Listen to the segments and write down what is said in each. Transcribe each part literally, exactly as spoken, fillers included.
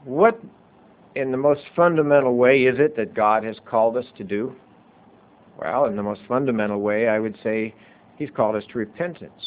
what in the most fundamental way is it that God has called us to do? Well, in the most fundamental way, I would say He's called us to repentance.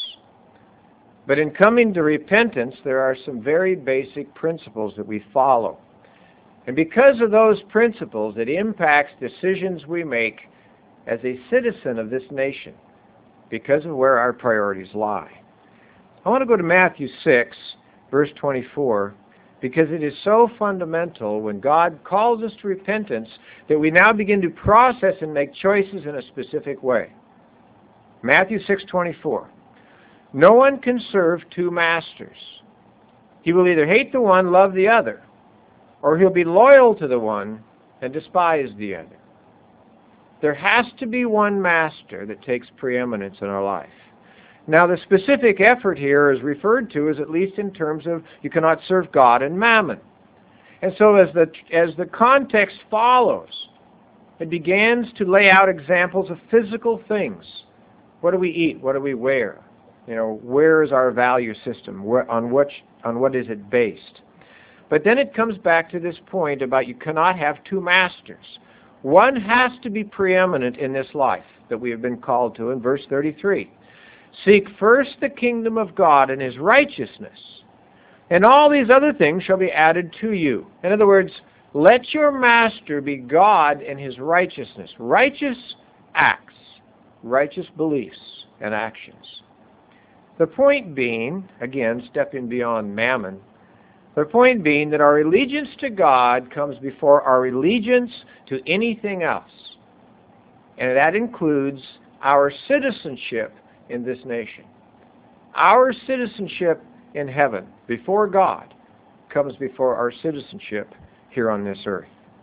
But in coming to repentance, there are some very basic principles that we follow. And because of those principles, it impacts decisions we make as a citizen of this nation, because of where our priorities lie. I want to go to Matthew six, verse twenty-four, because it is so fundamental when God calls us to repentance that we now begin to process and make choices in a specific way. Matthew six twenty-four. No one can serve two masters. He will either hate the one, love the other, or he'll be loyal to the one and despise the other. There has to be one master that takes preeminence in our life. Now, the specific effort here is referred to as at least in terms of you cannot serve God and mammon. And so as the, as the context follows, it begins to lay out examples of physical things. What do we eat? What do we wear? You know, where is our value system? Where, on, which, on what is it based? But then it comes back to this point about you cannot have two masters. One has to be preeminent in this life that we have been called to in verse thirty-three. Seek first the kingdom of God and His righteousness, and all these other things shall be added to you. In other words, let your master be God and His righteousness. Righteous acts, righteous beliefs and actions. The point being, again, stepping beyond mammon, the point being that our allegiance to God comes before our allegiance to anything else. And that includes our citizenship in this nation. Our citizenship in heaven before God comes before our citizenship here on this earth.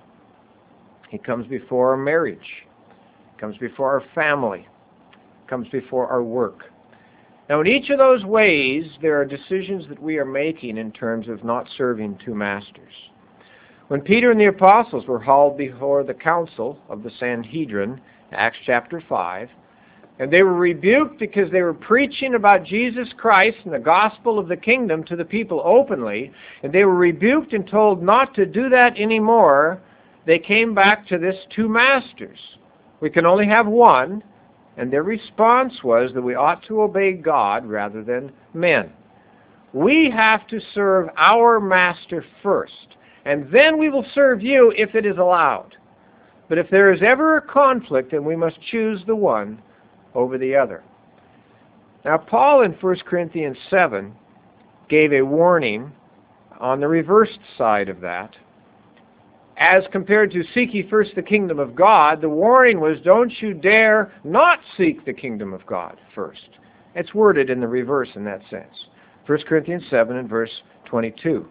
It comes before our marriage. It comes before our family. It comes before our work. Now, in each of those ways, there are decisions that we are making in terms of not serving two masters. When Peter and the apostles were hauled before the council of the Sanhedrin, Acts chapter five, and they were rebuked because they were preaching about Jesus Christ and the gospel of the kingdom to the people openly, and they were rebuked and told not to do that anymore, they came back to this two masters. We can only have one. And their response was that we ought to obey God rather than men. We have to serve our master first, and then we will serve you if it is allowed. But if there is ever a conflict, then we must choose the one over the other. Now, Paul in First Corinthians seven gave a warning on the reversed side of that. As compared to seek ye first the kingdom of God, the warning was don't you dare not seek the kingdom of God first. It's worded in the reverse in that sense. First Corinthians seven and verse twenty-two.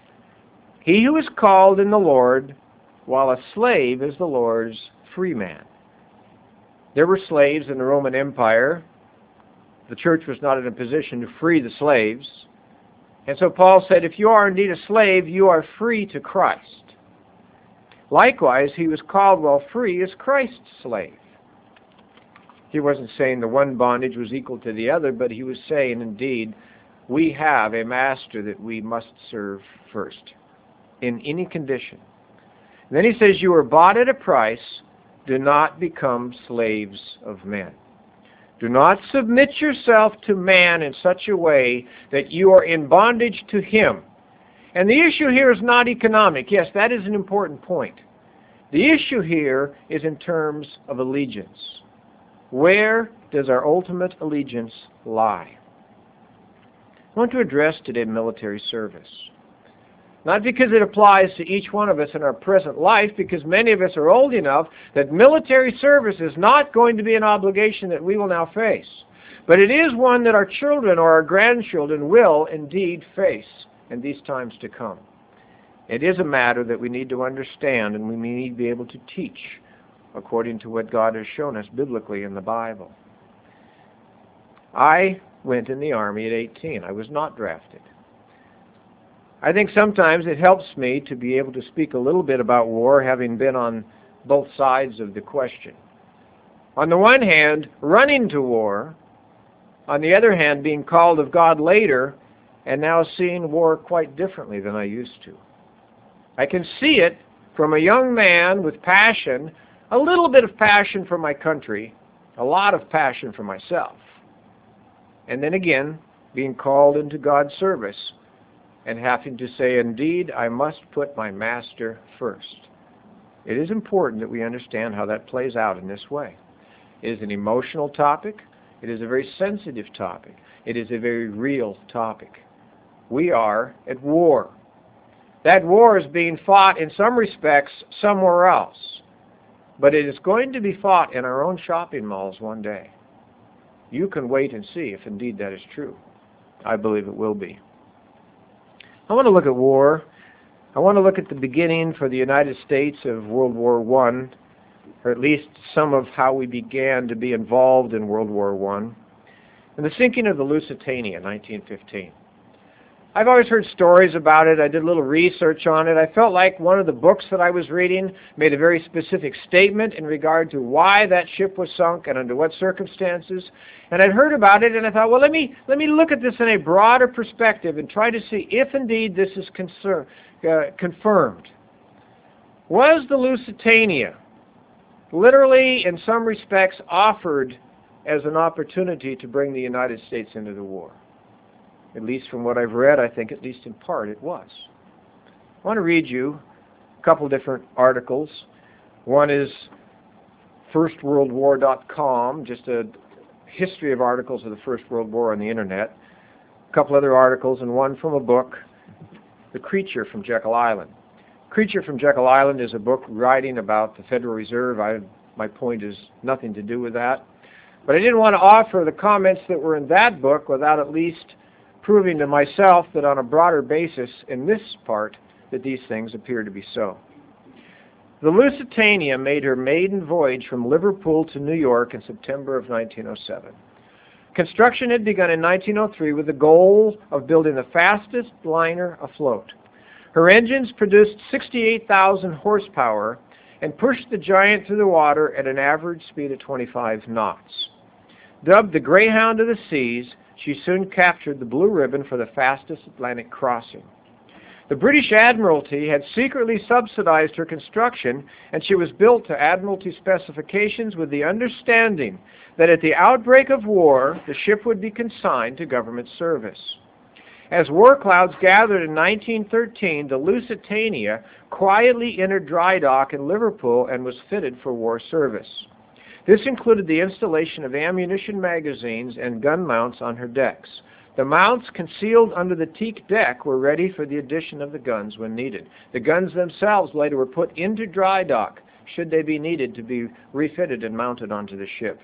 He who is called in the Lord, while a slave is the Lord's free man. There were slaves in the Roman Empire. The church was not in a position to free the slaves. And so Paul said, if you are indeed a slave, you are free to Christ. Likewise, he was called while free as Christ's slave. He wasn't saying the one bondage was equal to the other, but he was saying, indeed, we have a master that we must serve first, in any condition. And then he says, you were bought at a price. Do not become slaves of men. Do not submit yourself to man in such a way that you are in bondage to him. And the issue here is not economic. Yes, that is an important point. The issue here is in terms of allegiance. Where does our ultimate allegiance lie? I want to address today military service. Not because it applies to each one of us in our present life, because many of us are old enough that military service is not going to be an obligation that we will now face. But it is one that our children or our grandchildren will indeed face in these times to come. It is a matter that we need to understand, and we need to be able to teach according to what God has shown us biblically in the Bible. I went in the Army at eighteen. I was not drafted. I think sometimes it helps me to be able to speak a little bit about war, having been on both sides of the question. On the one hand, running to war. On the other hand, being called of God later, and now seeing war quite differently than I used to. I can see it from a young man with passion, a little bit of passion for my country, a lot of passion for myself. And then again, being called into God's service and having to say, indeed, I must put my master first. It is important that we understand how that plays out in this way. It is an emotional topic. It is a very sensitive topic. It is a very real topic. We are at war. That war is being fought in some respects somewhere else. But it is going to be fought in our own shopping malls one day. You can wait and see if indeed that is true. I believe it will be. I want to look at war. I want to look at the beginning for the United States of World War One, or at least some of how we began to be involved in World War One, and the sinking of the Lusitania in nineteen fifteen. I've always heard stories about it. I did a little research on it. I felt like one of the books that I was reading made a very specific statement in regard to why that ship was sunk and under what circumstances. And I'd heard about it, and I thought, well, let me let me look at this in a broader perspective and try to see if indeed this is concern, uh, confirmed. Was the Lusitania literally, in some respects, offered as an opportunity to bring the United States into the war? At least from what I've read, I think at least in part it was. I want to read you a couple different articles. One is first world war dot com, just a history of articles of the First World War on the internet. A couple other articles, and one from a book, The Creature from Jekyll Island. Creature from Jekyll Island is a book writing about the Federal Reserve. I, my point is nothing to do with that. But I didn't want to offer the comments that were in that book without at least proving to myself that on a broader basis in this part that these things appear to be so. The Lusitania made her maiden voyage from Liverpool to New York in September of nineteen oh seven. Construction had begun in nineteen oh three with the goal of building the fastest liner afloat. Her engines produced sixty-eight thousand horsepower and pushed the Giant through the water at an average speed of twenty-five knots. Dubbed the Greyhound of the Seas, she soon captured the blue ribbon for the fastest Atlantic crossing. The British Admiralty had secretly subsidized her construction, and she was built to Admiralty specifications with the understanding that at the outbreak of war, the ship would be consigned to government service. As war clouds gathered in nineteen thirteen, the Lusitania quietly entered dry dock in Liverpool and was fitted for war service. This included the installation of ammunition magazines and gun mounts on her decks. The mounts concealed under the teak deck were ready for the addition of the guns when needed. The guns themselves later were put into dry dock should they be needed to be refitted and mounted onto the ship.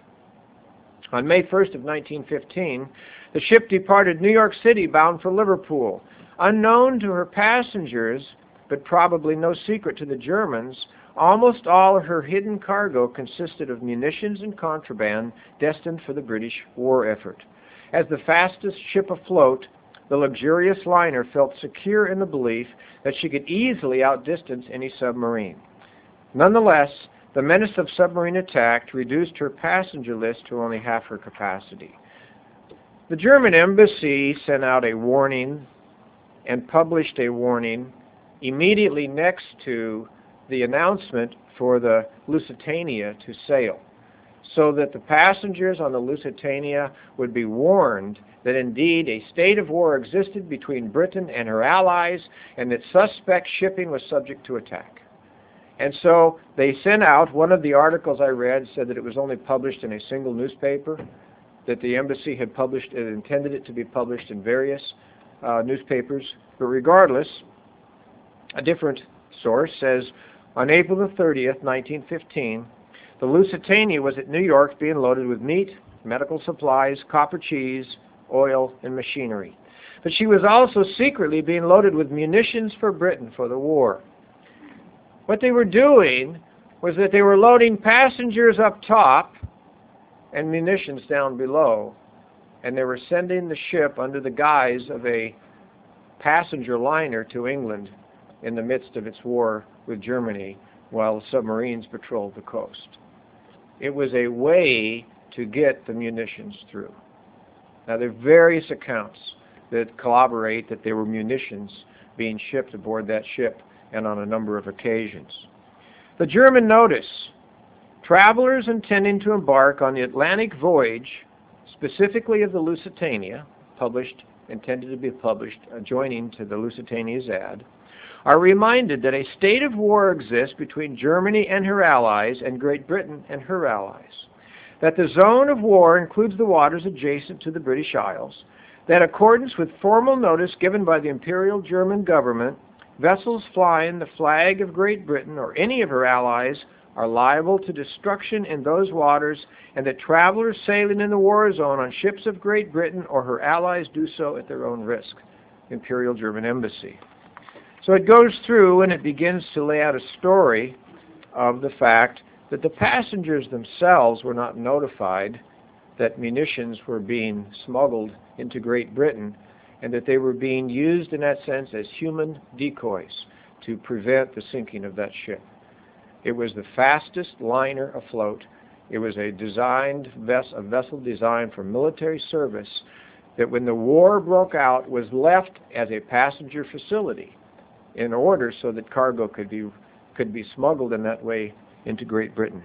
On May first of nineteen fifteen, the ship departed New York City bound for Liverpool. Unknown to her passengers, but probably no secret to the Germans, almost all of her hidden cargo consisted of munitions and contraband destined for the British war effort. As the fastest ship afloat, the luxurious liner felt secure in the belief that she could easily outdistance any submarine. Nonetheless, the menace of submarine attack reduced her passenger list to only half her capacity. The German embassy sent out a warning and published a warning immediately next to the announcement for the Lusitania to sail, so that the passengers on the Lusitania would be warned that indeed a state of war existed between Britain and her allies, and that suspect shipping was subject to attack. And so they sent out, one of the articles I read said that it was only published in a single newspaper, that the embassy had published, it intended it to be published in various uh, newspapers, but regardless, a different source says, on April the thirtieth, nineteen fifteen, the Lusitania was at New York being loaded with meat, medical supplies, copper cheese, oil, and machinery. But she was also secretly being loaded with munitions for Britain for the war. What they were doing was that they were loading passengers up top and munitions down below, and they were sending the ship under the guise of a passenger liner to England in the midst of its war with Germany while submarines patrolled the coast. It was a way to get the munitions through. Now, there are various accounts that corroborate that there were munitions being shipped aboard that ship and on a number of occasions. The German notice, travelers intending to embark on the Atlantic voyage, specifically of the Lusitania, published, intended to be published adjoining to the Lusitania's ad, are reminded that a state of war exists between Germany and her allies and Great Britain and her allies, that the zone of war includes the waters adjacent to the British Isles, that in accordance with formal notice given by the Imperial German government, vessels flying the flag of Great Britain or any of her allies are liable to destruction in those waters, and that travelers sailing in the war zone on ships of Great Britain or her allies do so at their own risk. Imperial German Embassy. So it goes through and it begins to lay out a story of the fact that the passengers themselves were not notified that munitions were being smuggled into Great Britain, and that they were being used in that sense as human decoys to prevent the sinking of that ship. It was the fastest liner afloat. It was a designed ves- a vessel designed for military service that when the war broke out was left as a passenger facility in order so that cargo could be could be smuggled in that way into Great Britain.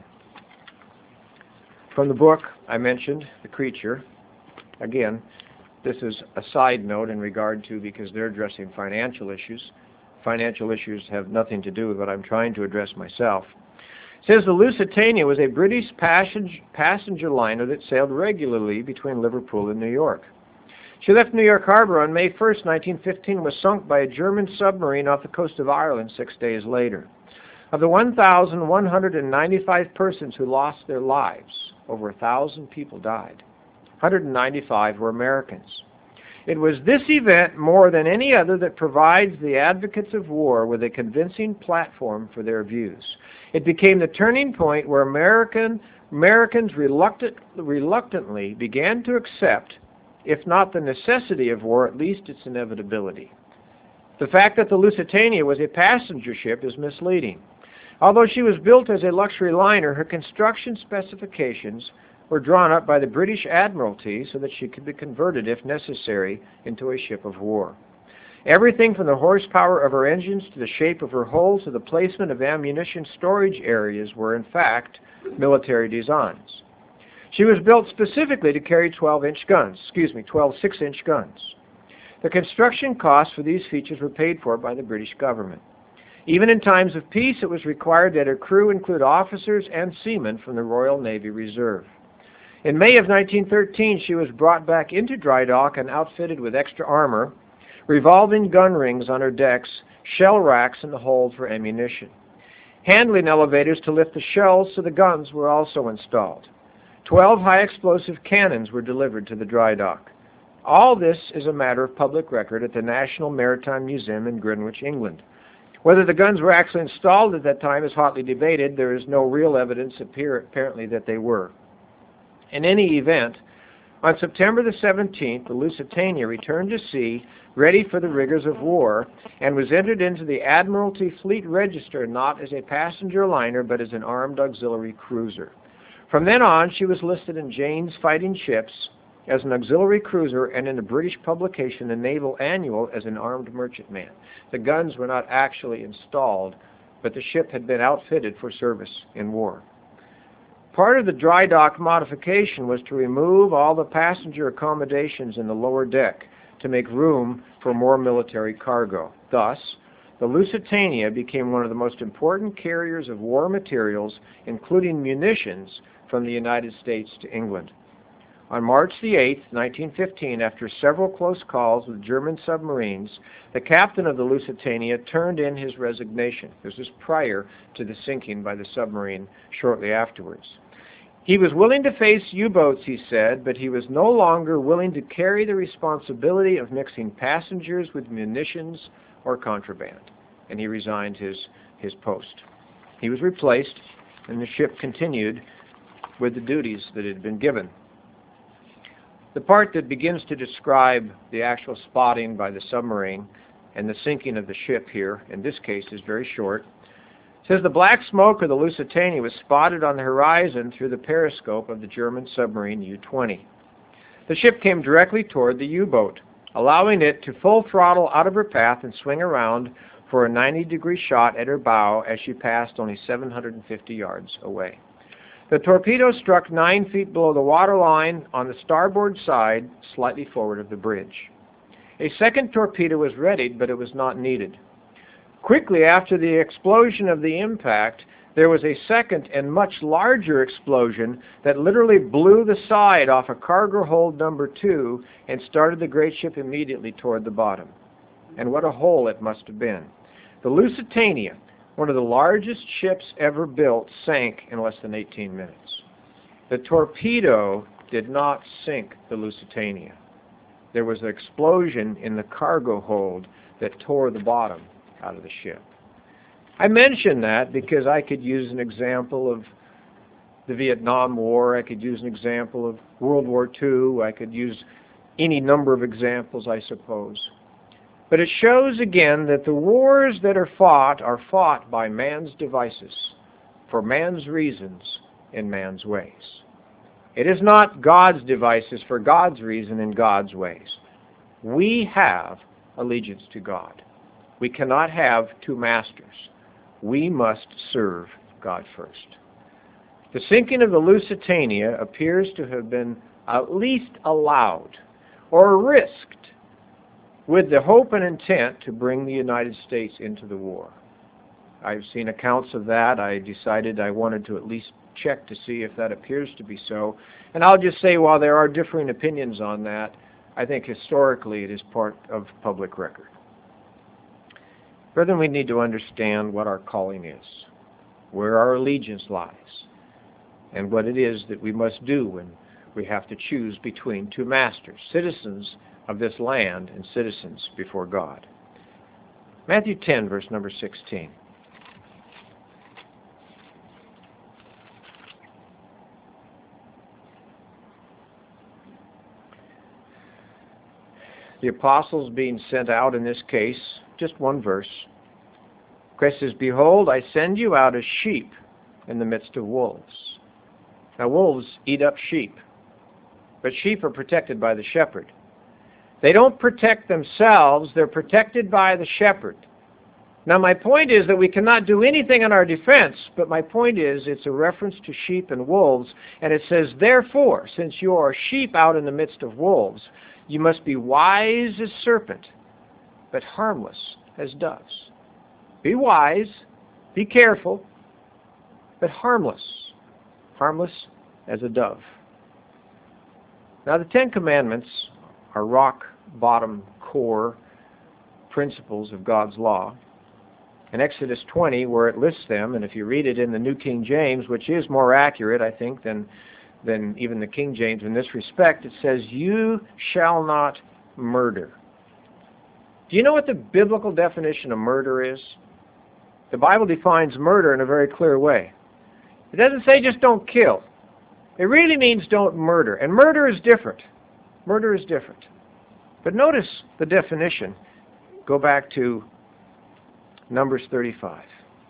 From the book I mentioned, The Creature, again, this is a side note in regard to, because they're addressing financial issues. Financial issues have nothing to do with what I'm trying to address myself. It says the Lusitania was a British passenger, passenger liner that sailed regularly between Liverpool and New York. She left New York Harbor on May first, nineteen fifteen, was sunk by a German submarine off the coast of Ireland six days later. Of the one thousand one hundred ninety-five persons who lost their lives, over one thousand people died. one hundred ninety-five were Americans. It was this event, more than any other, that provides the advocates of war with a convincing platform for their views. It became the turning point where American, Americans reluctant, reluctantly began to accept, if not the necessity of war, at least its inevitability. The fact that the Lusitania was a passenger ship is misleading. Although she was built as a luxury liner, her construction specifications were drawn up by the British Admiralty so that she could be converted, if necessary, into a ship of war. Everything from the horsepower of her engines to the shape of her hull to the placement of ammunition storage areas were, in fact, military designs. She was built specifically to carry twelve-inch guns, excuse me, twelve six-inch guns. The construction costs for these features were paid for by the British government. Even in times of peace, it was required that her crew include officers and seamen from the Royal Navy Reserve. In May of nineteen thirteen, she was brought back into dry dock and outfitted with extra armor, revolving gun rings on her decks, shell racks in the hold for ammunition. Handling elevators to lift the shells so the guns were also installed. Twelve high-explosive cannons were delivered to the dry dock. All this is a matter of public record at the National Maritime Museum in Greenwich, England. Whether the guns were actually installed at that time is hotly debated. There is no real evidence appear, apparently that they were. In any event, on September the seventeenth, the Lusitania returned to sea, ready for the rigors of war, and was entered into the Admiralty Fleet Register not as a passenger liner but as an armed auxiliary cruiser. From then on, she was listed in Jane's Fighting Ships as an auxiliary cruiser and in the British publication The Naval Annual as an armed merchantman. The guns were not actually installed, but the ship had been outfitted for service in war. Part of the dry dock modification was to remove all the passenger accommodations in the lower deck to make room for more military cargo. Thus, the Lusitania became one of the most important carriers of war materials, including munitions, from the United States to England. On March the eighth, nineteen fifteen, after several close calls with German submarines, the captain of the Lusitania turned in his resignation. This was prior to the sinking by the submarine shortly afterwards. He was willing to face U-boats, he said, but he was no longer willing to carry the responsibility of mixing passengers with munitions or contraband, and he resigned his, his post. He was replaced, and the ship continued with the duties that had been given. The part that begins to describe the actual spotting by the submarine and the sinking of the ship here, in this case, is very short. It says the black smoke of the Lusitania was spotted on the horizon through the periscope of the German submarine U twenty. The ship came directly toward the U-boat, allowing it to full throttle out of her path and swing around, for a ninety degree shot at her bow as she passed only seven hundred fifty yards away. The torpedo struck nine feet below the water line on the starboard side, slightly forward of the bridge. A second torpedo was readied, but it was not needed. Quickly after the explosion of the impact, there was a second and much larger explosion that literally blew the side off of cargo hold number two and started the great ship immediately toward the bottom. And what a hole it must have been. The Lusitania, one of the largest ships ever built, sank in less than eighteen minutes. The torpedo did not sink the Lusitania. There was an explosion in the cargo hold that tore the bottom out of the ship. I mention that because I could use an example of the Vietnam War, I could use an example of World War Two, I could use any number of examples, I suppose. But it shows again that the wars that are fought are fought by man's devices, for man's reasons, in man's ways. It is not God's devices for God's reason in God's ways. We have allegiance to God. We cannot have two masters. We must serve God first. The sinking of the Lusitania appears to have been at least allowed or risked with the hope and intent to bring the United States into the war. I've seen accounts of that. I decided I wanted to at least check to see if that appears to be so. And I'll just say, while there are differing opinions on that, I think historically it is part of public record. Brethren, we need to understand what our calling is, where our allegiance lies, and what it is that we must do when we have to choose between two masters, citizens of this land and citizens before God. Matthew ten, verse number sixteen. The apostles being sent out in this case, just one verse. Christ says, "Behold, I send you out as sheep in the midst of wolves." Now, wolves eat up sheep, but sheep are protected by the shepherd. They don't protect themselves, they're protected by the shepherd. Now, my point is that we cannot do anything in our defense, but my point is it's a reference to sheep and wolves, and it says, "Therefore, since you are sheep out in the midst of wolves, you must be wise as serpent, but harmless as doves." Be wise, be careful, but harmless. Harmless as a dove. Now, the Ten Commandments are rock-bottom core principles of God's law. In Exodus twenty, where it lists them, and if you read it in the New King James, which is more accurate, I think, than, than even the King James in this respect, it says, "You shall not murder." Do you know what the biblical definition of murder is? The Bible defines murder in a very clear way. It doesn't say just don't kill. It really means don't murder. And murder is different. Murder is different. But notice the definition. Go back to Numbers thirty-five.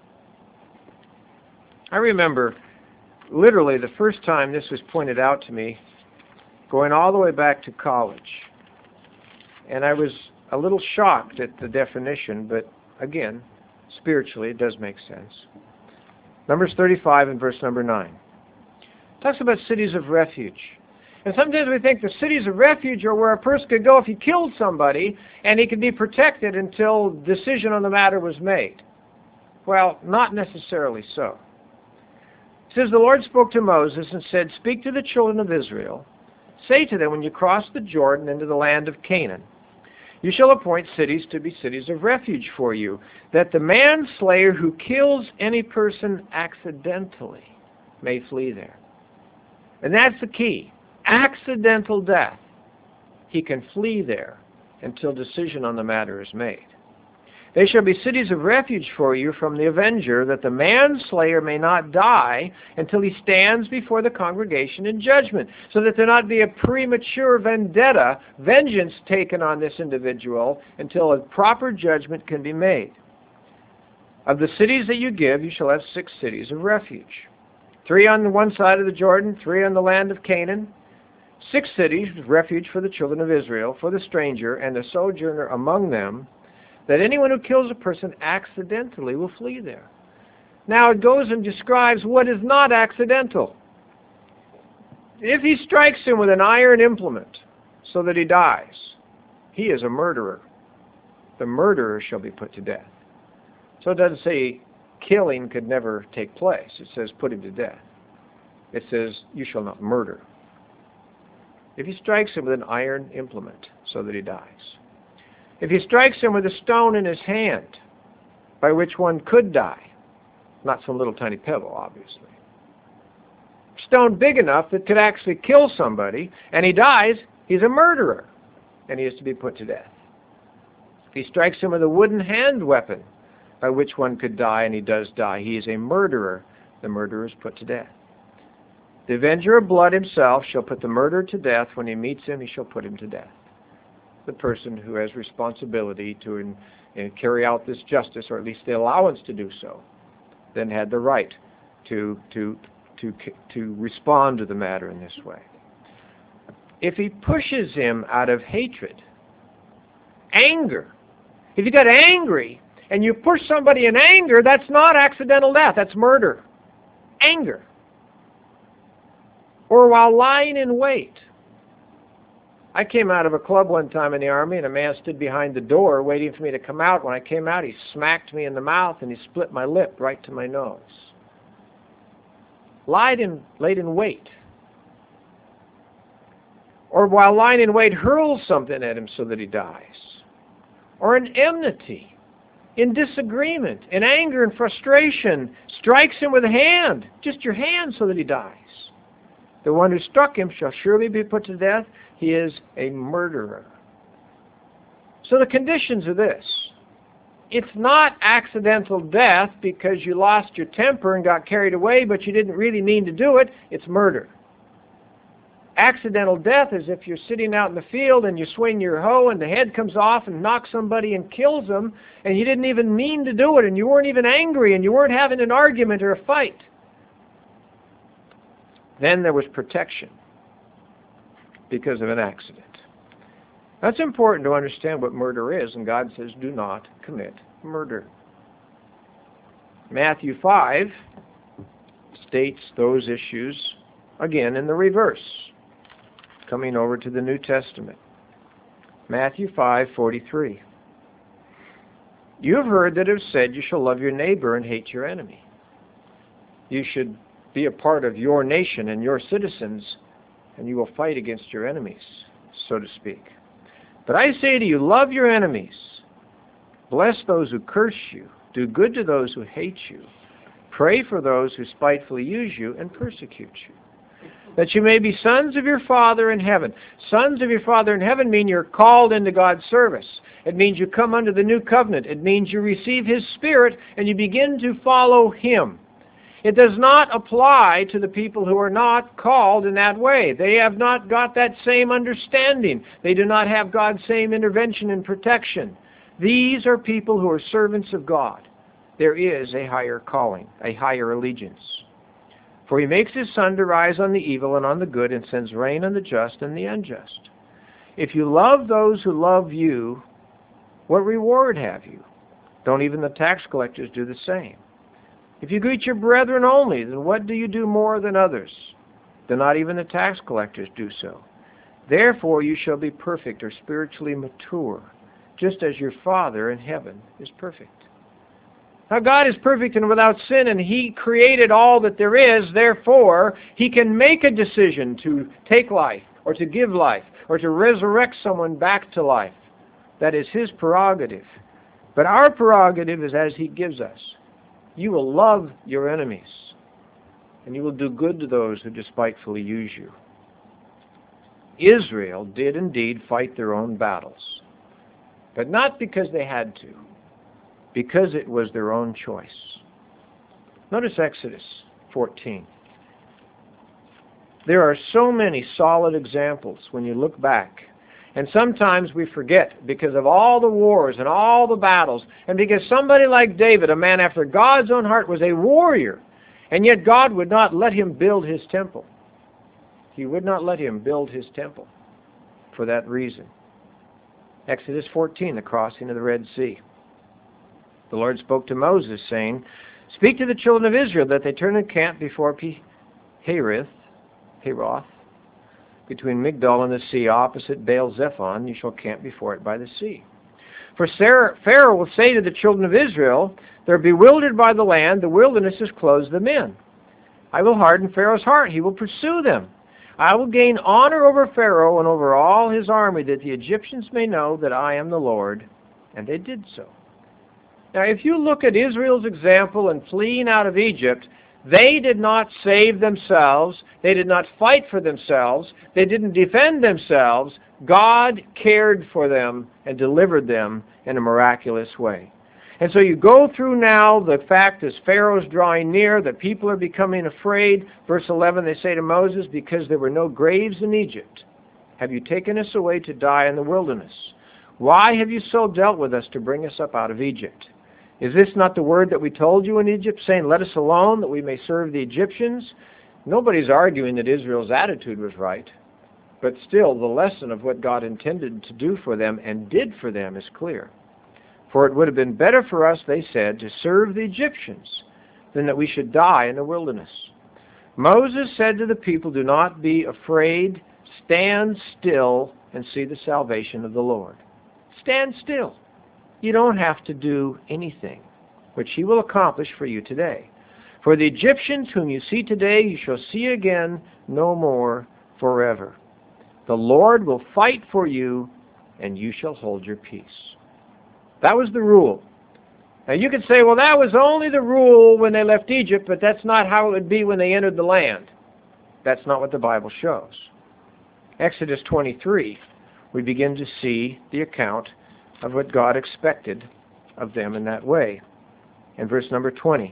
I remember literally the first time this was pointed out to me, going all the way back to college. And I was a little shocked at the definition, but again, spiritually it does make sense. Numbers thirty-five and verse number nine. It talks about cities of refuge. And sometimes we think the cities of refuge are where a person could go if he killed somebody and he could be protected until decision on the matter was made. Well, not necessarily so. It says, "The Lord spoke to Moses and said, Speak to the children of Israel. Say to them, when you cross the Jordan into the land of Canaan, you shall appoint cities to be cities of refuge for you, that the manslayer who kills any person accidentally may flee there." And that's the key. Accidental death. He can flee there until decision on the matter is made. "They shall be cities of refuge for you from the avenger, that the manslayer may not die until he stands before the congregation in judgment, so that there not be a premature vendetta, vengeance taken on this individual until a proper judgment can be made. Of the cities that you give, you shall have six cities of refuge. Three on the one side of the Jordan, three on the land of Canaan. Six cities of refuge for the children of Israel, for the stranger and the sojourner among them, that anyone who kills a person accidentally will flee there. Now it goes and describes what is not accidental. If he strikes him with an iron implement so that he dies, he is a murderer. The murderer shall be put to death. So it doesn't say killing could never take place. It says put him to death. It says you shall not murder. If he strikes him with an iron implement so that he dies. If he strikes him with a stone in his hand by which one could die, not some little tiny pebble, obviously. Stone big enough that could actually kill somebody, and he dies, he's a murderer, and he is to be put to death. If he strikes him with a wooden hand weapon by which one could die, and he does die, he is a murderer. The murderer is put to death. The avenger of blood himself shall put the murderer to death. When he meets him, he shall put him to death. The person who has responsibility to in, in carry out this justice, or at least the allowance to do so, then had the right to, to, to, to respond to the matter in this way. If he pushes him out of hatred, anger, if you got angry and you push somebody in anger, that's not accidental death, that's murder. Anger. Or while lying in wait. I came out of a club one time in the Army, and a man stood behind the door waiting for me to come out. When I came out, he smacked me in the mouth, and he split my lip right to my nose. Lied in, laid in wait. Or while lying in wait, hurls something at him so that he dies. Or in enmity, in disagreement, in anger and frustration, strikes him with a hand, just your hand, so that he dies. The one who struck him shall surely be put to death. He is a murderer. So the conditions are this. It's not accidental death because you lost your temper and got carried away, but you didn't really mean to do it. It's murder. Accidental death is if you're sitting out in the field and you swing your hoe and the head comes off and knocks somebody and kills them, and you didn't even mean to do it, and you weren't even angry, and you weren't having an argument or a fight. Then there was protection because of an accident. That's important to understand what murder is, and God says, do not commit murder. Matthew five states those issues again in the reverse, coming over to the New Testament. Matthew five forty-three. You have heard that it was said, you shall love your neighbor and hate your enemy. You should be a part of your nation and your citizens, and you will fight against your enemies, so to speak. But I say to you, love your enemies. Bless those who curse you. Do good to those who hate you. Pray for those who spitefully use you and persecute you, that you may be sons of your Father in heaven. Sons of your Father in heaven mean you're called into God's service. It means you come under the new covenant. It means you receive His Spirit and you begin to follow Him. It does not apply to the people who are not called in that way. They have not got that same understanding. They do not have God's same intervention and protection. These are people who are servants of God. There is a higher calling, a higher allegiance. For He makes His sun to rise on the evil and on the good, and sends rain on the just and the unjust. If you love those who love you, what reward have you? Don't even the tax collectors do the same? If you greet your brethren only, then what do you do more than others? Do not even the tax collectors do so? Therefore you shall be perfect, or spiritually mature, just as your Father in heaven is perfect. Now God is perfect and without sin, and He created all that there is. Therefore, He can make a decision to take life, or to give life, or to resurrect someone back to life. That is His prerogative. But our prerogative is as He gives us. You will love your enemies, and you will do good to those who despitefully use you. Israel did indeed fight their own battles, but not because they had to, because it was their own choice. Notice Exodus fourteen. There are so many solid examples when you look back. And sometimes we forget because of all the wars and all the battles, and because somebody like David, a man after God's own heart, was a warrior, and yet God would not let him build His temple. He would not let him build His temple for that reason. Exodus fourteen, the crossing of the Red Sea. The Lord spoke to Moses, saying, Speak to the children of Israel that they turn and camp before Pi-Hahiroth, Hahiroth, between Migdol and the sea, opposite Baal-zephon. You shall camp before it by the sea. For Sarah, Pharaoh will say to the children of Israel, They're bewildered by the land, the wilderness has closed them in. I will harden Pharaoh's heart, he will pursue them. I will gain honor over Pharaoh and over all his army, that the Egyptians may know that I am the Lord. And they did so. Now, if you look at Israel's example in fleeing out of Egypt, they did not save themselves. They did not fight for themselves. They didn't defend themselves. God cared for them and delivered them in a miraculous way. And so you go through now the fact as Pharaoh's drawing near, that people are becoming afraid. Verse eleven, they say to Moses, Because there were no graves in Egypt, have you taken us away to die in the wilderness? Why have you so dealt with us to bring us up out of Egypt? Is this not the word that we told you in Egypt, saying, Let us alone, that we may serve the Egyptians? Nobody's arguing that Israel's attitude was right. But still, the lesson of what God intended to do for them and did for them is clear. For it would have been better for us, they said, to serve the Egyptians than that we should die in the wilderness. Moses said to the people, Do not be afraid. Stand still and see the salvation of the Lord. Stand still. You don't have to do anything, which he will accomplish for you today. For the Egyptians whom you see today, you shall see again no more forever. The Lord will fight for you, and you shall hold your peace. That was the rule. Now you could say, well, that was only the rule when they left Egypt, but that's not how it would be when they entered the land. That's not what the Bible shows. Exodus twenty-three, we begin to see the account of what God expected of them in that way. In verse number twenty,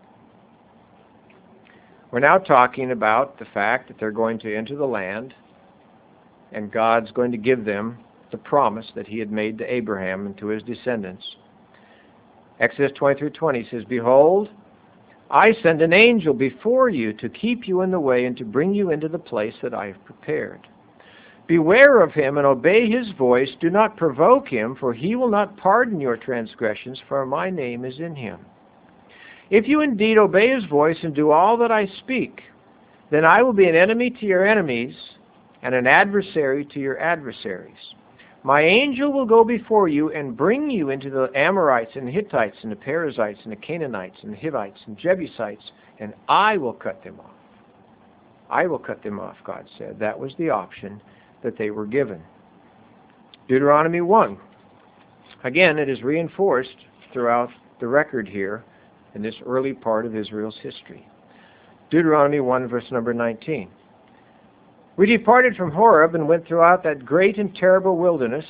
we're now talking about the fact that they're going to enter the land, and God's going to give them the promise that he had made to Abraham and to his descendants. Exodus twenty-three twenty says, Behold, I send an angel before you to keep you in the way and to bring you into the place that I have prepared. Beware of him and obey his voice. Do not provoke him, for he will not pardon your transgressions, for my name is in him. If you indeed obey his voice and do all that I speak, then I will be an enemy to your enemies and an adversary to your adversaries. My angel will go before you and bring you into the Amorites and the Hittites and the Perizzites and the Canaanites and the Hivites and Jebusites, and I will cut them off. I will cut them off, God said. That was the option that they were given. Deuteronomy one. Again, it is reinforced throughout the record here in this early part of Israel's history. Deuteronomy one, verse number nineteen. We departed from Horeb and went throughout that great and terrible wilderness,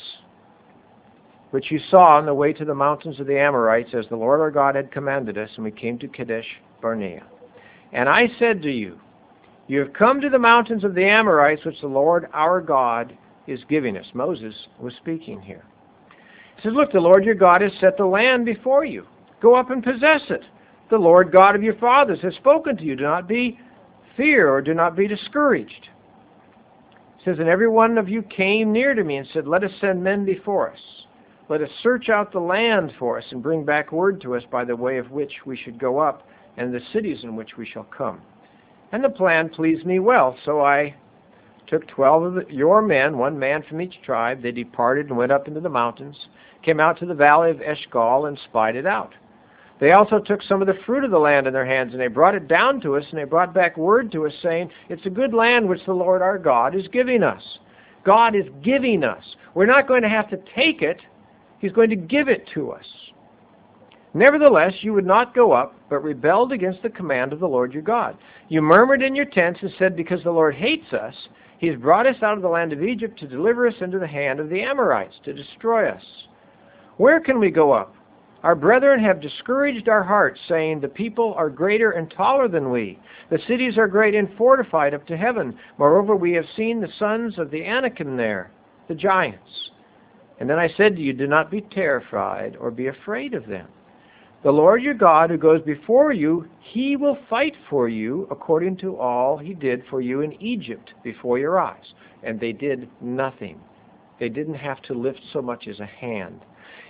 which you saw on the way to the mountains of the Amorites, as the Lord our God had commanded us, and we came to Kadesh Barnea. And I said to you, You have come to the mountains of the Amorites, which the Lord our God is giving us. Moses was speaking here. He says, Look, the Lord your God has set the land before you. Go up and possess it. The Lord God of your fathers has spoken to you. Do not be fear or do not be discouraged. It says, And every one of you came near to me and said, Let us send men before us. Let us search out the land for us and bring back word to us by the way of which we should go up and the cities in which we shall come. And the plan pleased me well, so I took twelve of the, your men, one man from each tribe. They departed and went up into the mountains, came out to the valley of Eshcol, and spied it out. They also took some of the fruit of the land in their hands, and they brought it down to us, and they brought back word to us, saying, It's a good land which the Lord our God is giving us. God is giving us. We're not going to have to take it. He's going to give it to us. Nevertheless, you would not go up, but rebelled against the command of the Lord your God. You murmured in your tents and said, Because the Lord hates us, he has brought us out of the land of Egypt to deliver us into the hand of the Amorites, to destroy us. Where can we go up? Our brethren have discouraged our hearts, saying, The people are greater and taller than we. The cities are great and fortified up to heaven. Moreover, we have seen the sons of the Anakim there, the giants. And then I said to you, Do not be terrified or be afraid of them. The Lord your God, who goes before you, he will fight for you according to all he did for you in Egypt before your eyes. And they did nothing. They didn't have to lift so much as a hand.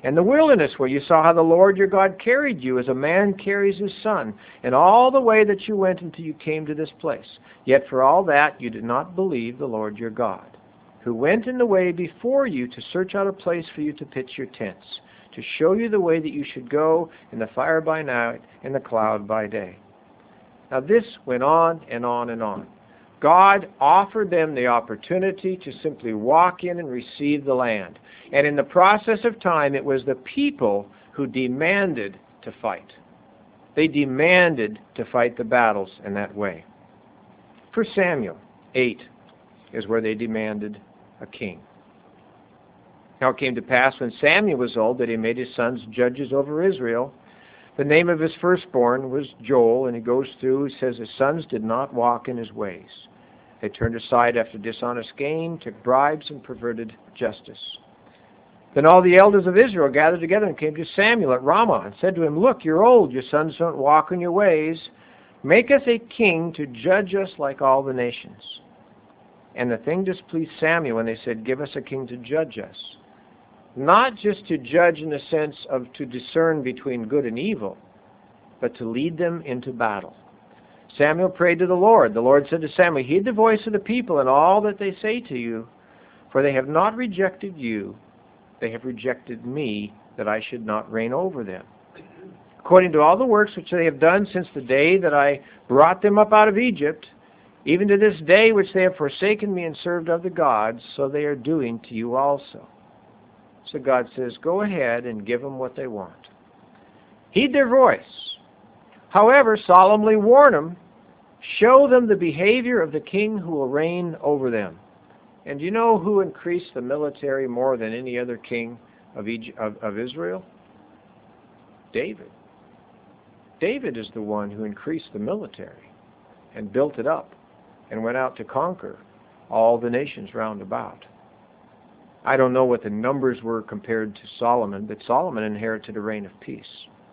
and the wilderness where you saw how the Lord your God carried you as a man carries his son, and all the way that you went until you came to this place. Yet for all that you did not believe the Lord your God, who went in the way before you to search out a place for you to pitch your tents, to show you the way that you should go, in the fire by night and the cloud by day. Now this went on and on and on. God offered them the opportunity to simply walk in and receive the land. And in the process of time, it was the people who demanded to fight. They demanded to fight the battles in that way. First Samuel eight is where they demanded a king. Now it came to pass when Samuel was old that he made his sons judges over Israel. The name of his firstborn was Joel, and he goes through, he says, his sons did not walk in his ways. They turned aside after dishonest gain, took bribes, and perverted justice. Then all the elders of Israel gathered together and came to Samuel at Ramah and said to him, Look, you're old, your sons don't walk in your ways. Make us a king to judge us like all the nations. And the thing displeased Samuel when they said, Give us a king to judge us. Not just to judge in the sense of to discern between good and evil, but to lead them into battle. Samuel prayed to the Lord. The Lord said to Samuel, Heed the voice of the people and all that they say to you, for they have not rejected you, they have rejected me, that I should not reign over them. According to all the works which they have done since the day that I brought them up out of Egypt, even to this day which they have forsaken me and served other gods, so they are doing to you also. So God says, go ahead and give them what they want. Heed their voice. However, solemnly warn them, show them the behavior of the king who will reign over them. And do you know who increased the military more than any other king of, Egypt, of, of Israel? David. David is the one who increased the military and built it up and went out to conquer all the nations round about. I don't know what the numbers were compared to Solomon, but Solomon inherited a reign of peace.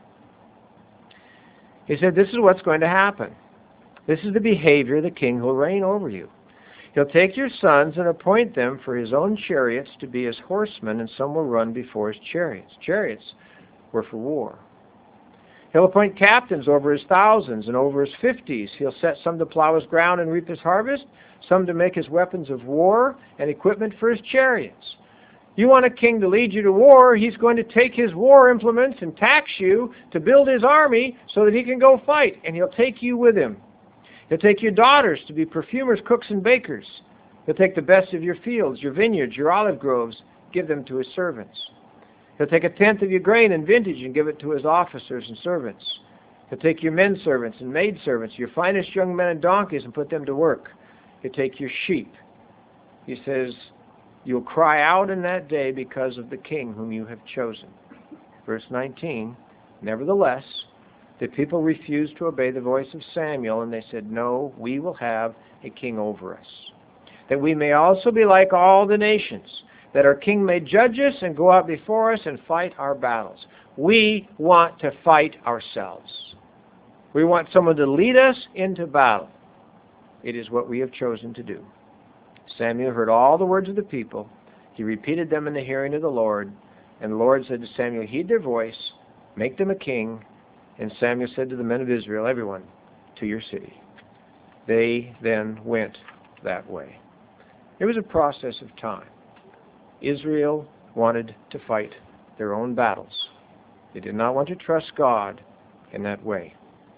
He said, this is what's going to happen. This is the behavior of the king who will reign over you. He'll take your sons and appoint them for his own chariots to be his horsemen, and some will run before his chariots. Chariots were for war. He'll appoint captains over his thousands and over his fifties. He'll set some to plow his ground and reap his harvest, some to make his weapons of war and equipment for his chariots. You want a king to lead you to war, he's going to take his war implements and tax you to build his army so that he can go fight, and he'll take you with him. He'll take your daughters to be perfumers, cooks, and bakers. He'll take the best of your fields, your vineyards, your olive groves, give them to his servants. He'll take a tenth of your grain and vintage and give it to his officers and servants. He'll take your men servants and maid servants, your finest young men and donkeys, and put them to work. He'll take your sheep. He says, you'll cry out in that day because of the king whom you have chosen. Verse nineteen, nevertheless, the people refused to obey the voice of Samuel, and they said, no, we will have a king over us, that we may also be like all the nations, that our king may judge us and go out before us and fight our battles. We want to fight ourselves. We want someone to lead us into battle. It is what we have chosen to do. Samuel heard all the words of the people. He repeated them in the hearing of the Lord. And the Lord said to Samuel, heed their voice, make them a king. And Samuel said to the men of Israel, everyone, to your city. They then went that way. It was a process of time. Israel wanted to fight their own battles. They did not want to trust God in that way.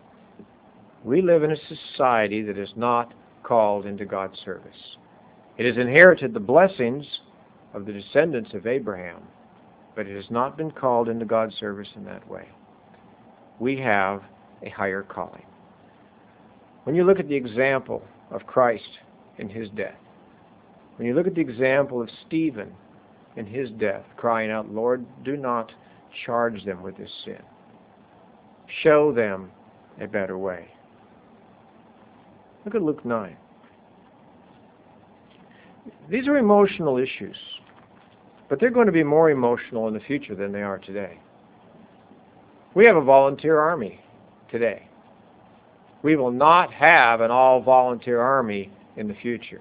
We live in a society that is not called into God's service. It has inherited the blessings of the descendants of Abraham, but it has not been called into God's service in that way. We have a higher calling. When you look at the example of Christ in his death, when you look at the example of Stephen in his death, crying out, Lord, do not charge them with this sin. Show them a better way. Look at Luke nine. These are emotional issues, but they're going to be more emotional in the future than they are today. We have a volunteer army today. We will not have an all-volunteer army in the future.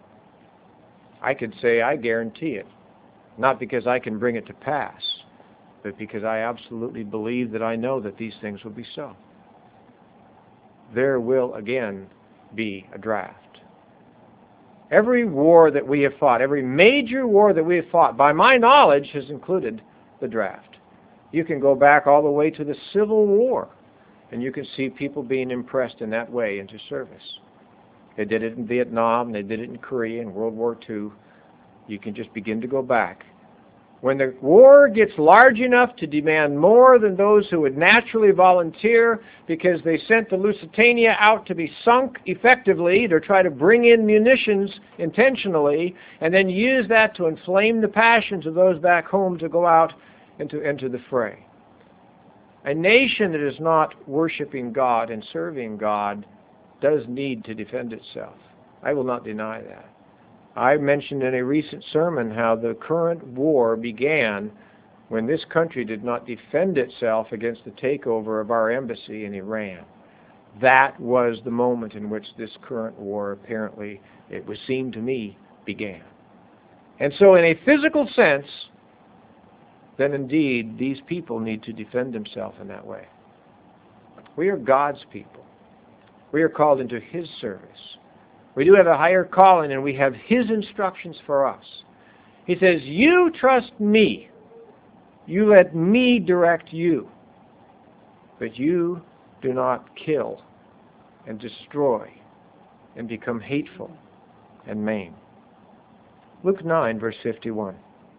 I could say I guarantee it, not because I can bring it to pass, but because I absolutely believe that I know that these things will be so. There will again be a draft. Every war that we have fought, every major war that we have fought, by my knowledge, has included the draft. You can go back all the way to the Civil War, and you can see people being impressed in that way into service. They did it in Vietnam, they did it in Korea, in World War Two. You can just begin to go back. When the war gets large enough to demand more than those who would naturally volunteer because they sent the Lusitania out to be sunk effectively to try to bring in munitions intentionally and then use that to inflame the passions of those back home to go out and to enter the fray. A nation that is not worshiping God and serving God does need to defend itself. I will not deny that. I mentioned in a recent sermon how the current war began when this country did not defend itself against the takeover of our embassy in Iran. That was the moment in which this current war apparently, it was seemed to me, began. And so in a physical sense, then indeed these people need to defend themselves in that way. We are God's people. We are called into His service. We do have a higher calling, and we have His instructions for us. He says, you trust me. You let me direct you. But you do not kill and destroy and become hateful and maim. Luke nine, verse fifty-one.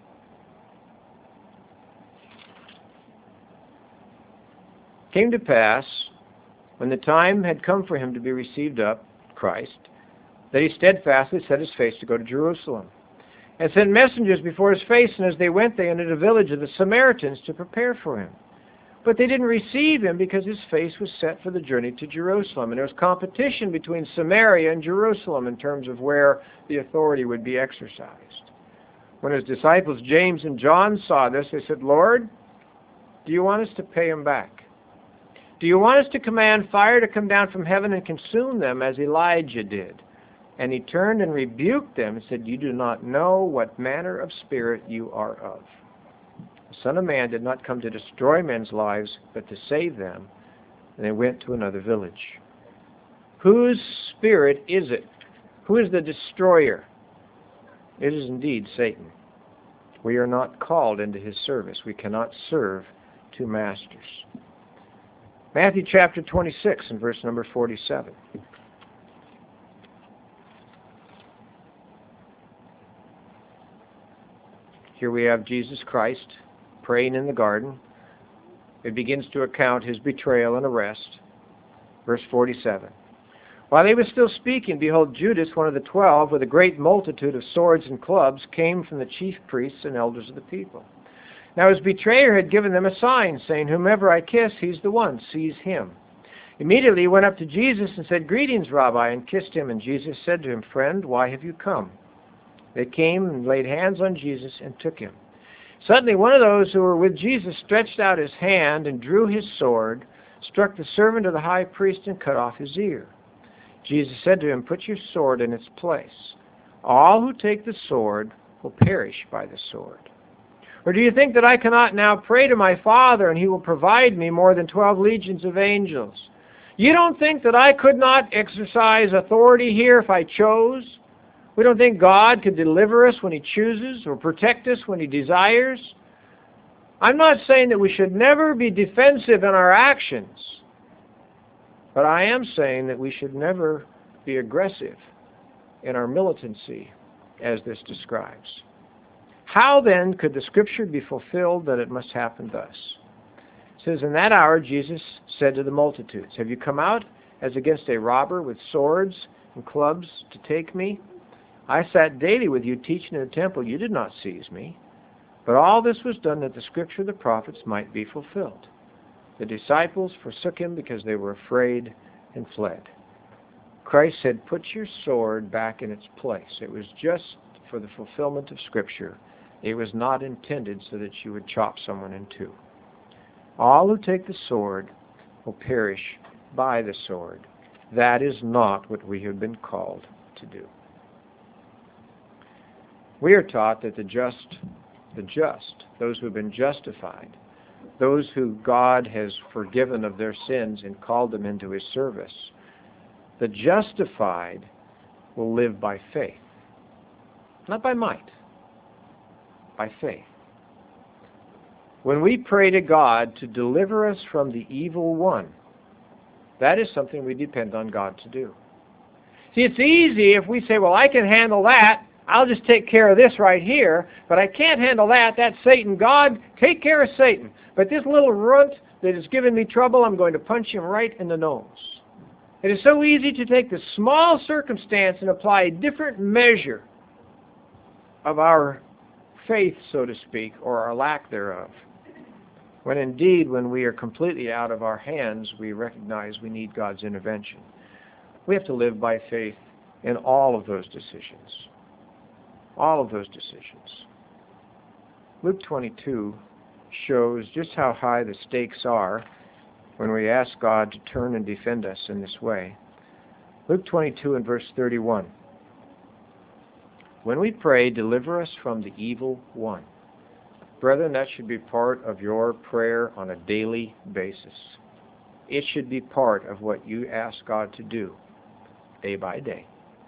Came to pass, when the time had come for him to be received up, Christ, that he steadfastly set his face to go to Jerusalem, and sent messengers before his face, and as they went, they entered a village of the Samaritans to prepare for him. But they didn't receive him because his face was set for the journey to Jerusalem, and there was competition between Samaria and Jerusalem in terms of where the authority would be exercised. When his disciples James and John saw this, they said, Lord, do you want us to pay him back? Do you want us to command fire to come down from heaven and consume them as Elijah did? And he turned and rebuked them and said, you do not know what manner of spirit you are of. The Son of Man did not come to destroy men's lives, but to save them. And they went to another village. Whose spirit is it? Who is the destroyer? It is indeed Satan. We are not called into his service. We cannot serve two masters. Matthew chapter twenty-six and verse number forty-seven. Here we have Jesus Christ praying in the garden. It begins to account his betrayal and arrest. Verse forty-seven. While he was still speaking, behold, Judas, one of the twelve, with a great multitude of swords and clubs, came from the chief priests and elders of the people. Now his betrayer had given them a sign, saying, whomever I kiss, he's the one, seize him. Immediately he went up to Jesus and said, greetings, Rabbi, and kissed him. And Jesus said to him, friend, why have you come? They came and laid hands on Jesus and took him. Suddenly one of those who were with Jesus stretched out his hand and drew his sword, struck the servant of the high priest, and cut off his ear. Jesus said to him, put your sword in its place. All who take the sword will perish by the sword. Or do you think that I cannot now pray to my Father, and he will provide me more than twelve legions of angels? You don't think that I could not exercise authority here if I chose? We don't think God could deliver us when he chooses or protect us when he desires? I'm not saying that we should never be defensive in our actions, but I am saying that we should never be aggressive in our militancy, as this describes. How then could the scripture be fulfilled that it must happen thus? It says, in that hour Jesus said to the multitudes, have you come out as against a robber with swords and clubs to take me? I sat daily with you teaching in the temple. You did not seize me. But all this was done that the scripture of the prophets might be fulfilled. The disciples forsook him because they were afraid and fled. Christ said, put your sword back in its place. It was just for the fulfillment of scripture. It was not intended so that you would chop someone in two. All who take the sword will perish by the sword. That is not what we have been called to do. We are taught that the just, the just, those who have been justified, those who God has forgiven of their sins and called them into his service. The justified will live by faith. Not by might, by faith. When we pray to God to deliver us from the evil one, that is something we depend on God to do. See, it's easy if we say, well, I can handle that. I'll just take care of this right here, but I can't handle that. That's Satan. God, take care of Satan. But this little runt that is giving me trouble, I'm going to punch him right in the nose. It is so easy to take the small circumstance and apply a different measure of our faith, so to speak, or our lack thereof. When indeed, when we are completely out of our hands, we recognize we need God's intervention. We have to live by faith in all of those decisions. All of those decisions. Luke twenty-two shows just how high the stakes are when we ask God to turn and defend us in this way. Luke twenty-two and verse thirty-one. When we pray, deliver us from the evil one. Brethren, that should be part of your prayer on a daily basis. It should be part of what you ask God to do day by day.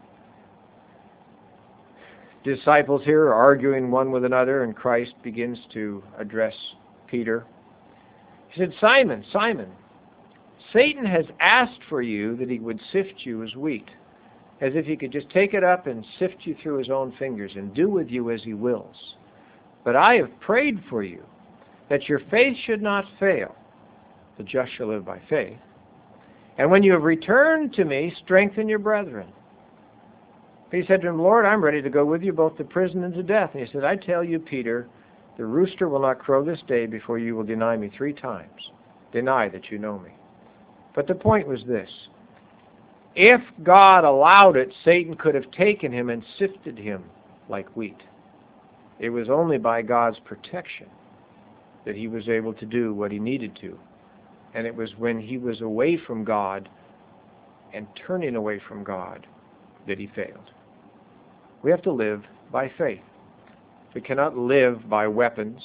Disciples here are arguing one with another, and Christ begins to address Peter. He said, Simon, Simon, Satan has asked for you that he would sift you as wheat, as if he could just take it up and sift you through his own fingers and do with you as he wills. But I have prayed for you that your faith should not fail. The just shall live by faith. And when you have returned to me, strengthen your brethren. He said to him, Lord, I'm ready to go with you both to prison and to death. And he said, I tell you, Peter, the rooster will not crow this day before you will deny me three times. Deny that you know me. But the point was this. If God allowed it, Satan could have taken him and sifted him like wheat. It was only by God's protection that he was able to do what he needed to. And it was when he was away from God and turning away from God that he failed. We have to live by faith. We cannot live by weapons.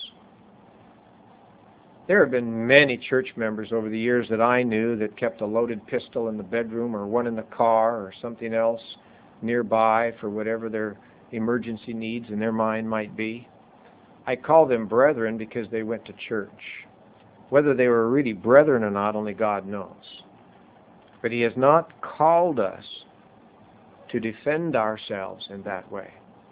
There have been many church members over the years that I knew that kept a loaded pistol in the bedroom or one in the car or something else nearby for whatever their emergency needs in their mind might be. I call them brethren because they went to church. Whether they were really brethren or not, only God knows. But he has not called us to defend ourselves in that way.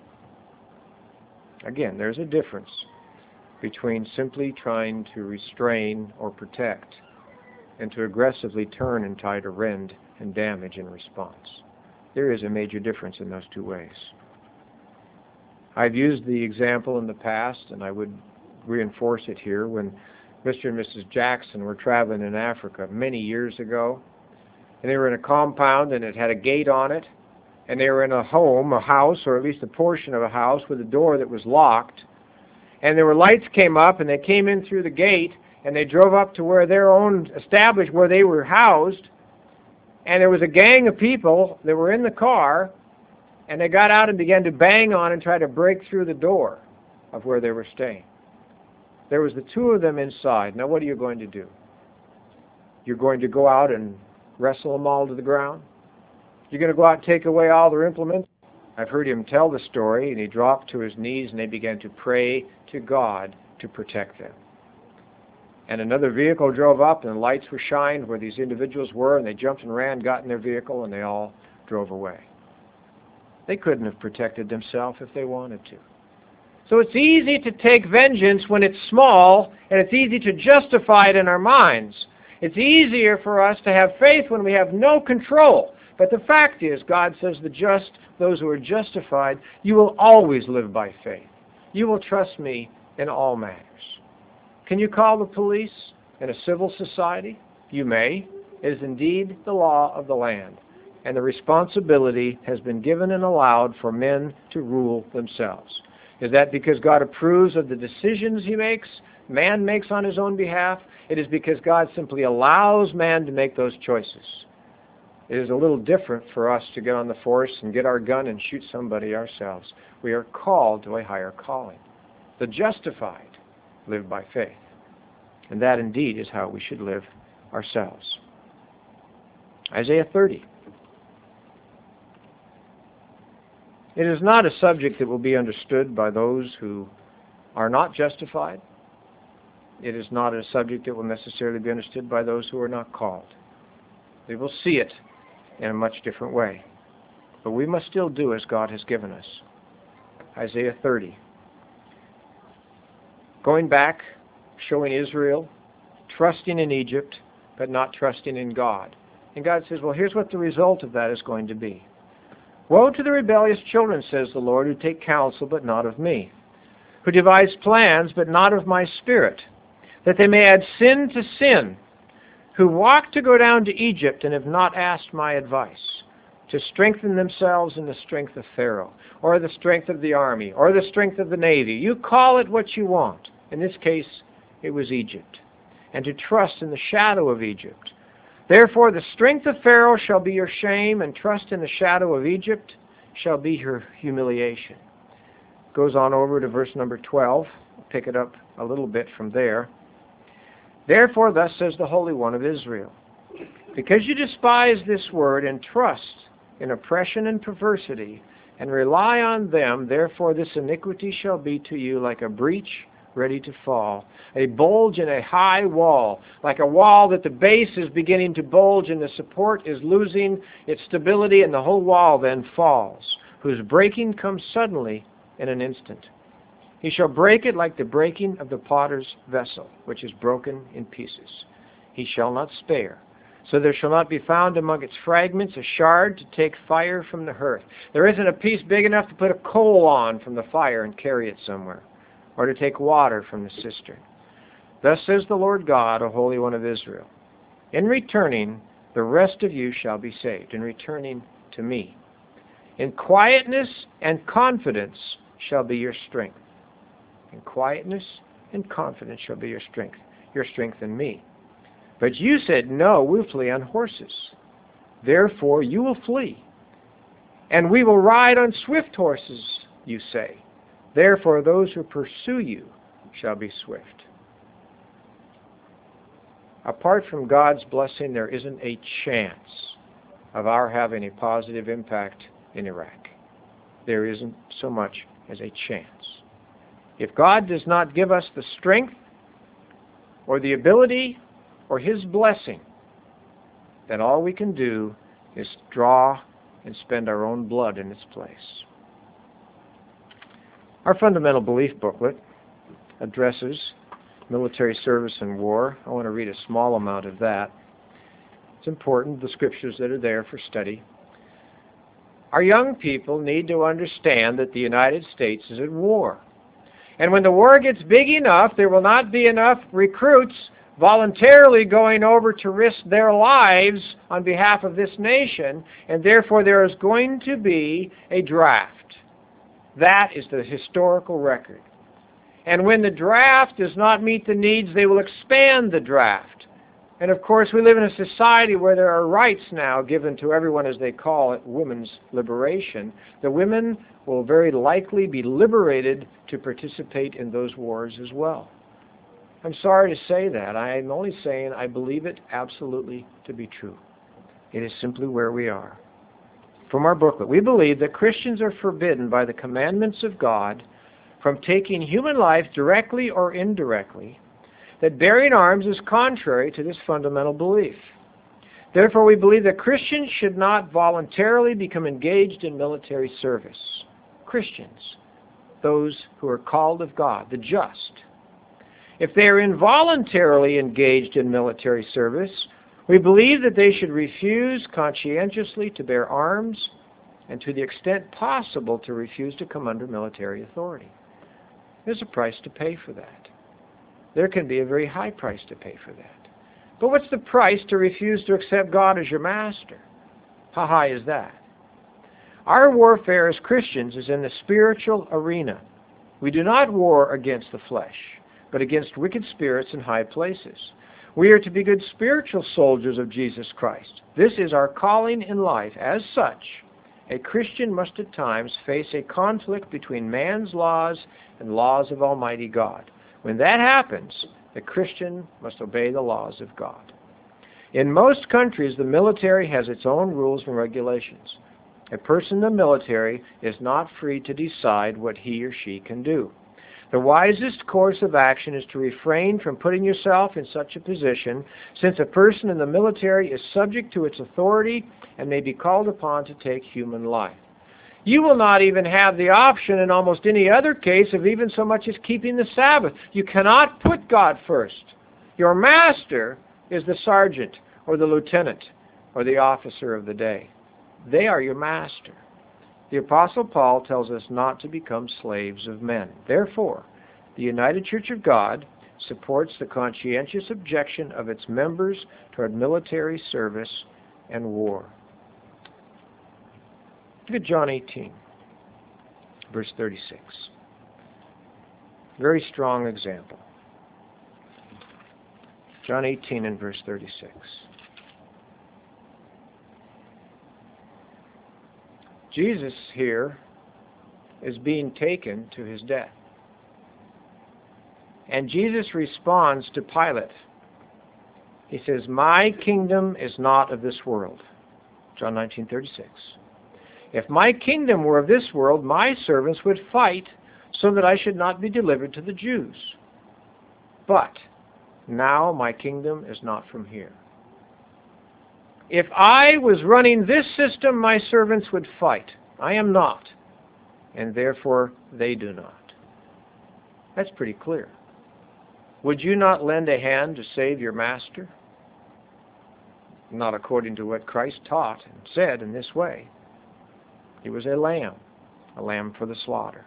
Again, there's a difference between simply trying to restrain or protect and to aggressively turn and try to rend and damage in response. There is a major difference in those two ways. I've used the example in the past, and I would reinforce it here, when Mister and Missus Jackson were traveling in Africa many years ago, and they were in a compound and it had a gate on it, and they were in a home, a house, or at least a portion of a house with a door that was locked, and there were lights came up, and they came in through the gate, and they drove up to where their own established, where they were housed, and there was a gang of people that were in the car, and they got out and began to bang on and try to break through the door of where they were staying. There was the two of them inside. Now what are you going to do? You're going to go out and wrestle them all to the ground? You're going to go out and take away all their implements? I've heard him tell the story, and he dropped to his knees and they began to pray to God to protect them. And another vehicle drove up and the lights were shined where these individuals were, and they jumped and ran, got in their vehicle, and they all drove away. They couldn't have protected themselves if they wanted to. So it's easy to take vengeance when it's small, and it's easy to justify it in our minds. It's easier for us to have faith when we have no control. But the fact is, God says the just, those who are justified, you will always live by faith. You will trust me in all matters. Can you call the police in a civil society? You may. It is indeed the law of the land. And the responsibility has been given and allowed for men to rule themselves. Is that because God approves of the decisions he makes, man makes on his own behalf? It is because God simply allows man to make those choices. It is a little different for us to get on the force and get our gun and shoot somebody ourselves. We are called to a higher calling. The justified live by faith. And that indeed is how we should live ourselves. Isaiah thirty. It is not a subject that will be understood by those who are not justified. It is not a subject that will necessarily be understood by those who are not called. They will see it in a much different way. But we must still do as God has given us. Isaiah thirty. Going back, showing Israel, trusting in Egypt, but not trusting in God. And God says, well, here's what the result of that is going to be. Woe to the rebellious children, says the Lord, who take counsel, but not of me, who devise plans, but not of my spirit, that they may add sin to sin, who walk to go down to Egypt and have not asked my advice, to strengthen themselves in the strength of Pharaoh, or the strength of the army, or the strength of the navy. You call it what you want. In this case, it was Egypt. And to trust in the shadow of Egypt. Therefore the strength of Pharaoh shall be your shame, and trust in the shadow of Egypt shall be your humiliation. Goes on over to verse number twelve. I'll pick it up a little bit from there. Therefore thus says the Holy One of Israel, because you despise this word and trust in oppression and perversity, and rely on them, therefore this iniquity shall be to you like a breach ready to fall, a bulge in a high wall, like a wall that the base is beginning to bulge and the support is losing its stability, and the whole wall then falls, whose breaking comes suddenly in an instant. He shall break it like the breaking of the potter's vessel, which is broken in pieces. He shall not spare. So there shall not be found among its fragments a shard to take fire from the hearth. There isn't a piece big enough to put a coal on from the fire and carry it somewhere, or to take water from the cistern. Thus says the Lord God, a Holy One of Israel, in returning, the rest of you shall be saved, in returning to me. In quietness and confidence shall be your strength. In quietness and confidence shall be your strength, your strength in me. But you said, no, we'll flee on horses. Therefore you will flee. And we will ride on swift horses, you say. Therefore those who pursue you shall be swift. Apart from God's blessing, there isn't a chance of our having a positive impact in Iraq. There isn't so much as a chance. If God does not give us the strength or the ability or His blessing, then all we can do is draw and spend our own blood in its place. Our fundamental belief booklet addresses military service and war. I want to read a small amount of that. It's important, the scriptures that are there for study. Our young people need to understand that the United States is at war. And when the war gets big enough, there will not be enough recruits voluntarily going over to risk their lives on behalf of this nation, and therefore there is going to be a draft. That is the historical record. And when the draft does not meet the needs, they will expand the draft. And of course, we live in a society where there are rights now given to everyone, as they call it, women's liberation. The women will very likely be liberated to participate in those wars as well. I'm sorry to say that. I'm only saying I believe it absolutely to be true. It is simply where we are. From our booklet, we believe that Christians are forbidden by the commandments of God from taking human life directly or indirectly, that bearing arms is contrary to this fundamental belief. Therefore, we believe that Christians should not voluntarily become engaged in military service. Christians, those who are called of God, the just. If they are involuntarily engaged in military service, we believe that they should refuse conscientiously to bear arms, and to the extent possible to refuse to come under military authority. There's a price to pay for that. There can be a very high price to pay for that. But what's the price to refuse to accept God as your master? How high is that? Our warfare as Christians is in the spiritual arena. We do not war against the flesh, but against wicked spirits in high places. We are to be good spiritual soldiers of Jesus Christ. This is our calling in life. As such, a Christian must at times face a conflict between man's laws and laws of Almighty God. When that happens, The Christian must obey the laws of God. In most countries, the military has its own rules and regulations. A person in the military is not free to decide what he or she can do. The wisest course of action is to refrain from putting yourself in such a position, since a person in the military is subject to its authority and may be called upon to take human life. You will not even have the option in almost any other case of even so much as keeping the Sabbath. You cannot put God first. Your master is the sergeant or the lieutenant or the officer of the day. They are your master. The Apostle Paul tells us not to become slaves of men. Therefore, the United Church of God supports the conscientious objection of its members toward military service and war. Look at John eighteen, verse thirty-six. Very strong example. John eighteen and verse thirty-six. Jesus here is being taken to his death. And Jesus responds to Pilate. He says, "My kingdom is not of this world." John nineteen thirty-six. "If my kingdom were of this world, my servants would fight so that I should not be delivered to the Jews. But now my kingdom is not from here. If I was running this system, my servants would fight. I am not, and therefore they do not." That's pretty clear. Would you not lend a hand to save your master? Not according to what Christ taught and said in this way. He was a lamb, a lamb for the slaughter.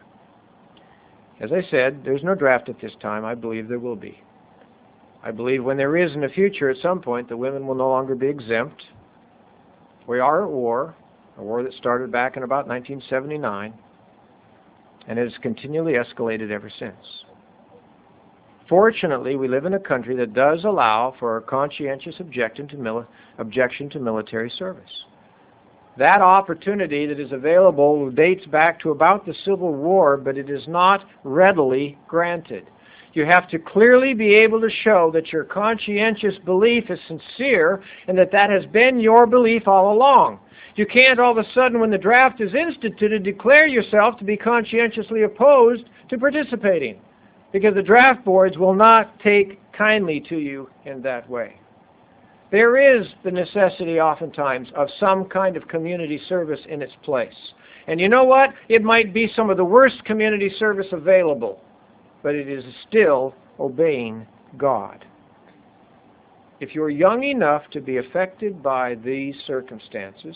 As I said, there's no draft at this time. I believe there will be. I believe when there is in the future, at some point, the women will no longer be exempt. We are at war, a war that started back in about nineteen seventy-nine, and it has continually escalated ever since. Fortunately, we live in a country that does allow for a conscientious objection to, mili- objection to military service. That opportunity that is available dates back to about the Civil War, but it is not readily granted. You have to clearly be able to show that your conscientious belief is sincere and that that has been your belief all along. You can't all of a sudden, when the draft is instituted, declare yourself to be conscientiously opposed to participating, because the draft boards will not take kindly to you in that way. There is the necessity oftentimes of some kind of community service in its place. And you know what? It might be some of the worst community service available, but it is still obeying God. If you're young enough to be affected by these circumstances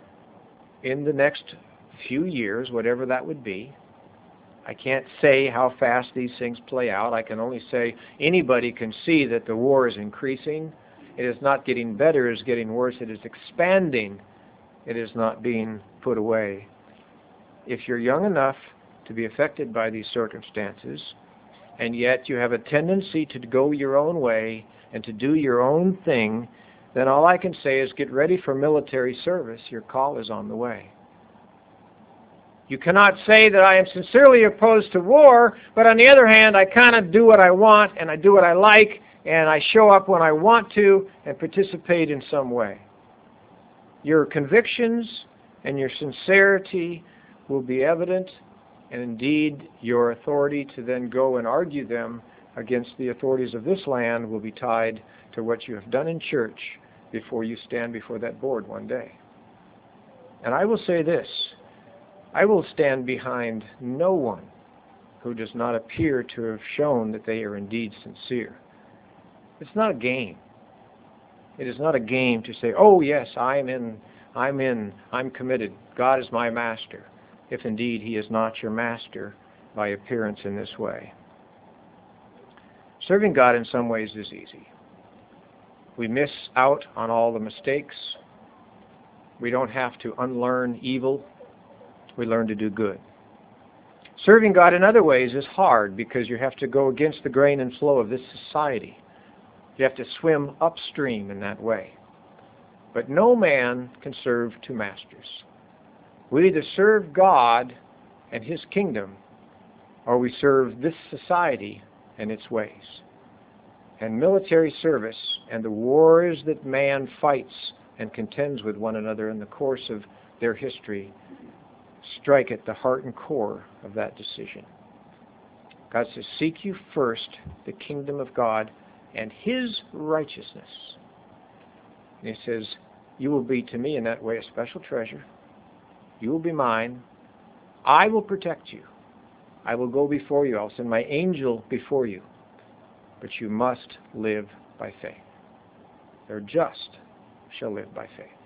in the next few years, whatever that would be, I can't say how fast these things play out. I can only say anybody can see that the war is increasing. It is not getting better, it is getting worse. It is expanding. It is not being put away. If you're young enough to be affected by these circumstances, and yet you have a tendency to go your own way and to do your own thing, then all I can say is get ready for military service. Your call is on the way. You cannot say that I am sincerely opposed to war, but on the other hand, I kind of do what I want, and I do what I like, and I show up when I want to and participate in some way. Your convictions and your sincerity will be evident, and indeed your authority to then go and argue them against the authorities of this land will be tied to what you have done in church before you stand before that board one day. And I will say this, I will stand behind no one who does not appear to have shown that they are indeed sincere. It's not a game. It is not a game to say, oh yes, I'm in, I'm in, I'm committed. God is my master, if indeed he is not your master by appearance in this way. Serving God in some ways is easy. We miss out on all the mistakes. We don't have to unlearn evil. We learn to do good. Serving God in other ways is hard because you have to go against the grain and flow of this society. You have to swim upstream in that way. But no man can serve two masters. We either serve God and his kingdom, or we serve this society and its ways. And military service and the wars that man fights and contends with one another in the course of their history strike at the heart and core of that decision. God says, seek you first the kingdom of God and His righteousness. And He says, you will be to me in that way a special treasure. You will be mine. I will protect you. I will go before you. I'll send my angel before you. But you must live by faith. The just shall live by faith.